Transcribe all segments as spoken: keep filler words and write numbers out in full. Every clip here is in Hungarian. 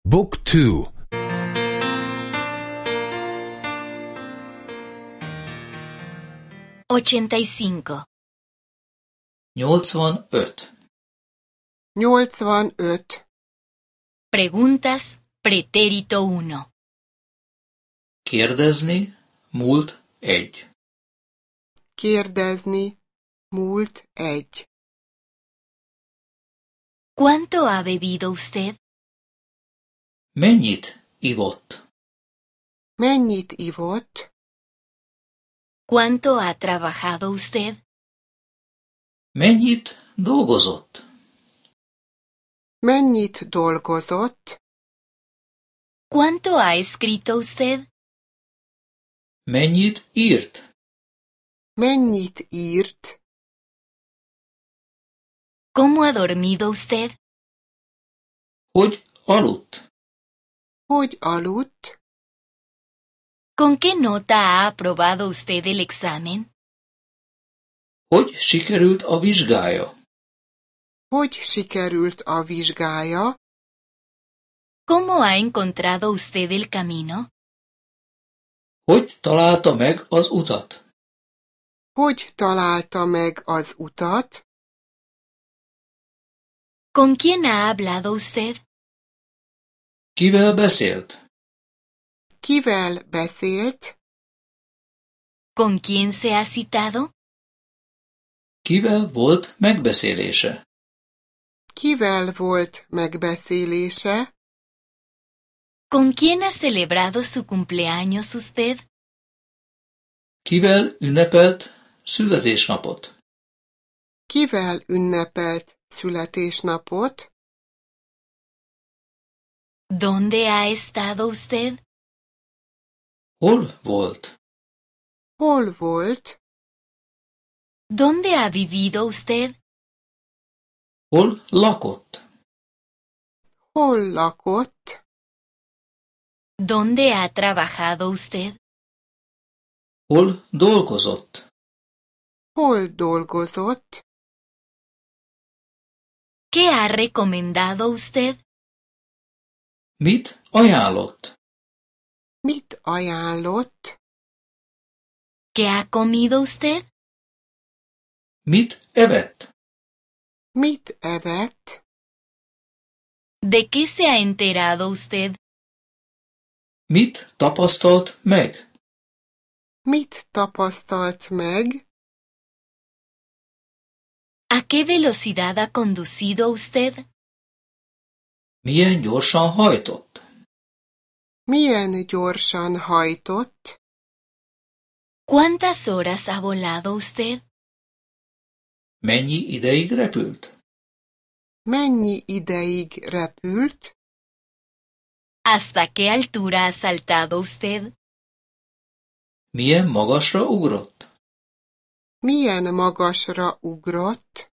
Book two. ochenta y cinco. nyolcvanöt. nyolcvanöt. Preguntas, pretérito uno. Kérdezni, múlt egy. Kérdezni, múlt egy. ¿Cuánto ha bebido usted? Mennyit ivott? Mennyit ivott? ¿Cuánto ha trabajado usted? Mennyit dolgozott? Mennyit dolgozott? ¿Cuánto ha escrito usted? Mennyit írt? Mennyit írt? ¿Cómo ha dormido usted? Hogy aludt? Hogy aludt? ¿Con qué nota ha aprobado usted el examen? Hogy sikerült a vizsgája? Hogy sikerült a vizsgája? ¿Cómo ha encontrado usted el camino? Hogy találta meg az utat? Hogy találta meg az utat? ¿Con quién ha hablado usted? Kivel beszélt? Kivel beszélt? ¿Con quién se ha citado? Kivel volt megbeszélése? Kivel volt megbeszélése? ¿Con quién ha celebrado su cumpleaños usted? Kivel ünnepelt születésnapot? Kivel ünnepelt születésnapot? ¿Dónde ha estado usted? Hol volt? Hol volt? ¿Dónde ha vivido usted? Hol lakott? Hol lakott? ¿Dónde ha trabajado usted? Hol dolgozott? Hol dolgozott? ¿Qué ha recomendado usted? Mit ajánlott? Mit ajánlott? ¿Qué ha comido usted? Mit evett? Mit evett? ¿De qué se ha enterado usted? Mit tapasztalt meg? Mit tapasztalt meg? ¿A qué velocidad ha conducido usted? Milyen gyorsan hajtott? Milyen gyorsan hajtott? ¿Cuántas horas ha volado usted? Mennyi ideig repült? Mennyi ideig repült? ¿Hasta qué altura ha saltado usted? Milyen magasra ugrott? Milyen magasra ugrott?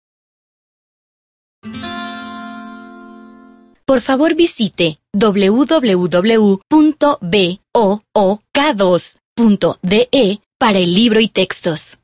Por favor visite doble u doble u doble u punto book dos punto de para el libro y textos.